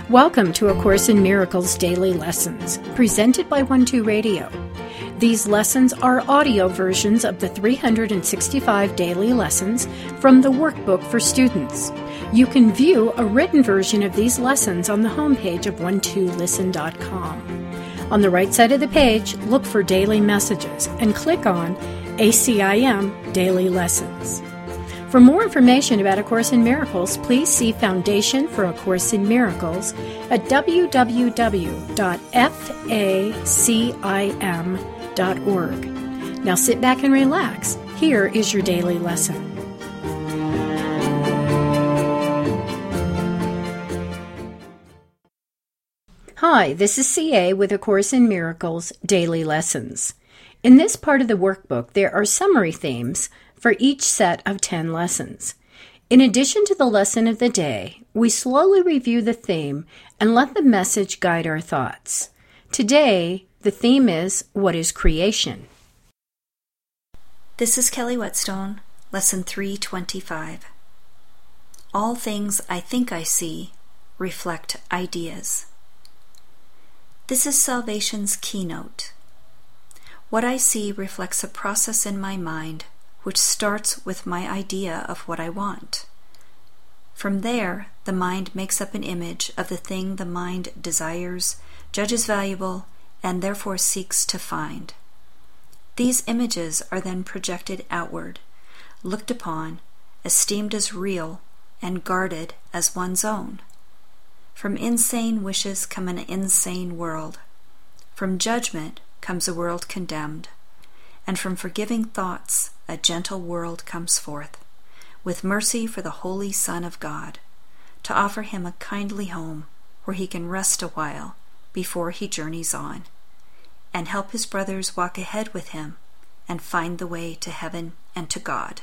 Welcome to A Course in Miracles Daily Lessons, presented by 12 Radio. These lessons are audio versions of the 365 daily lessons from the workbook for students. You can view a written version of these lessons on the homepage of 12listen.com. On the right side of the page, look for Daily Messages and click on ACIM Daily Lessons. For more information about A Course in Miracles, please see Foundation for A Course in Miracles at www.facim.org. Now sit back and relax. Here is your daily lesson. Hi, this is CA with A Course in Miracles Daily Lessons. In this part of the workbook, there are summary themes for each set of 10 lessons. In addition to the lesson of the day, we slowly review the theme and let the message guide our thoughts. Today, the theme is, What is Creation? This is Kelly Whetstone, Lesson 325. All things I think I see reflect ideas. This is salvation's keynote. What I see reflects a process in my mind which starts with my idea of what I want. From there, the mind makes up an image of the thing the mind desires, judges valuable, and therefore seeks to find. These images are then projected outward, looked upon, esteemed as real, and guarded as one's own. From insane wishes come an insane world. From judgment comes a world condemned. And from forgiving thoughts, a gentle world comes forth, with mercy for the Holy Son of God, to offer him a kindly home where he can rest a while before he journeys on, and help his brothers walk ahead with him and find the way to heaven and to God.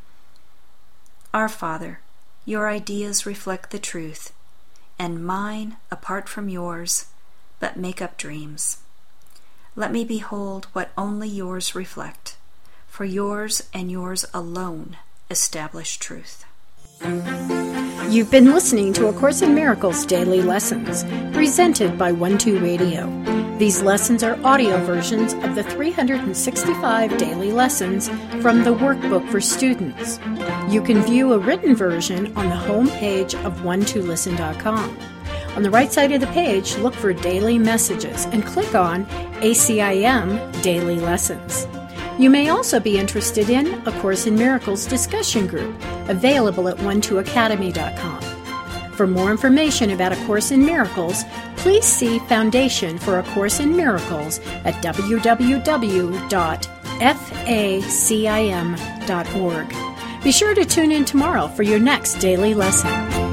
Our Father, your ideas reflect the truth, and mine, apart from yours, but make up dreams. Let me behold what only yours reflect, for yours and yours alone establish truth. You've been listening to A Course in Miracles Daily Lessons, presented by 12 Radio. These lessons are audio versions of the 365 daily lessons from the workbook for students. You can view a written version on the home page of 12listen.com. On the right side of the page, look for Daily Messages and click on ACIM Daily Lessons. You may also be interested in A Course in Miracles discussion group, available at 12academy.com. For more information about A Course in Miracles, please see Foundation for A Course in Miracles at www.facim.org. Be sure to tune in tomorrow for your next daily lesson.